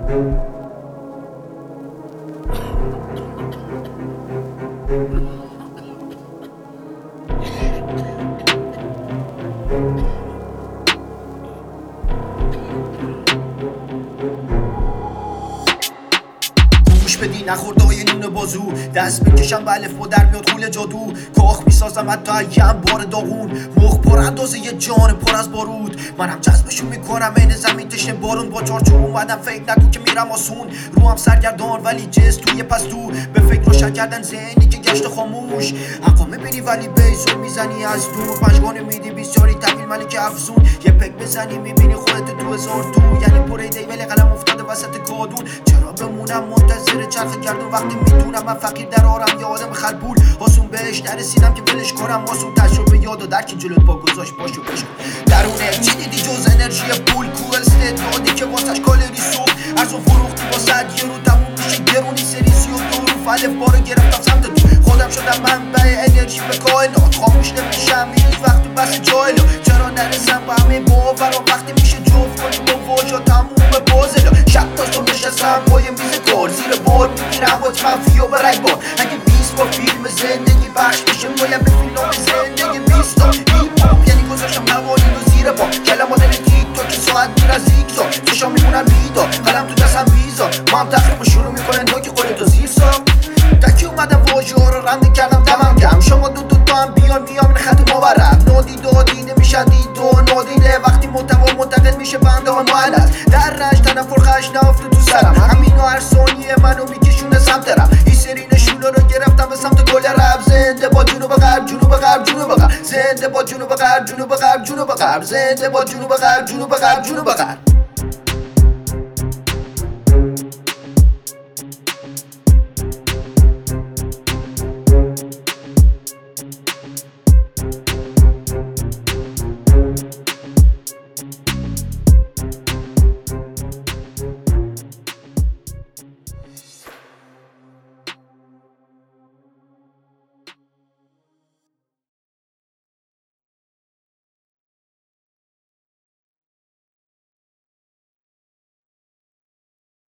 گوش بدی نخوردای نون بازو دست بکشم به الف با در میاد غول جادو کاخ میسازم حتی اگه هم بار داغون مخ پر اندازه یه جان پر از بارود منم جذبشون میکنم این زمین تشنه بارون با چارچوب اومدم فکر نکن که میرم آسون رو هم سرگردان ولی جست توی پستو به فکر روشن کردن ذهنی که گشت خاموش حقا میبینی ولی بیسو میزنی از دور پنجگانه میدی بیسیاری طویل ملک افزون یه پک بزنی میبینی خودت تو هزار تو یعنی پر ایده ولی قلم افتاده وسط کادون چرا بمونم منتظر چرخ گردون وقتی میدونم من فقیر در آرم یه آدم خلبول آسون بهش نرسیدم که ولش کنم آسون تجربه یاد و درکی جلوت پا گذاشت باشو بشو درونه چی دیدی جز انرژی پول کول استعدادی که واسش کالری سوخت ارزو فروختی واسه یه رو تموم میشه گرونی سری 32 رو الف بارو گرفتم سمت تو خودم شدم منبع انرژی به کائنات خاموش نمیشم هیچ وقت تو بس جایلو چرا نرسم با همه باورم وقتی میشه جفت کنیم با واژا تموم بازلا شب تا صبح نشستم پای میز کار زیر بار میگیرم با منفی و برگ بار اگه 20 با فیلم زندگی بخش بشه باید به فیلم زندگی 20 تا هیپ هاپ یعنی گذاشتم قوانین رو زیر پا کلمات تیک تا که ساعت میرن زیگزاگ چشام میمونن بیدار قلم تو دستم ویزا ما هم تخریب شروع میکنن تا که خودتو زیر ساخت تکی اومدم واژه ها رو رنده کردم دمم گم شما دو تا هم بیان میام این خط مورد نادیده دیده میشن دید و نادیده وقتی محتوا منتقل میشه بنده ها معلت در رنج تنفر خش نافته تو سرم همینو هر ثانیه منو میکشونه سمت رم این سری نشونه رو گرفتم به سمت کل رب زنده با جنوب غرب جنوب غرب جنوب غرب زنده با جنوب غرب جنوب غرب جنوب غرب زنده با جنوب غرب جنوب غرب جنوب غرب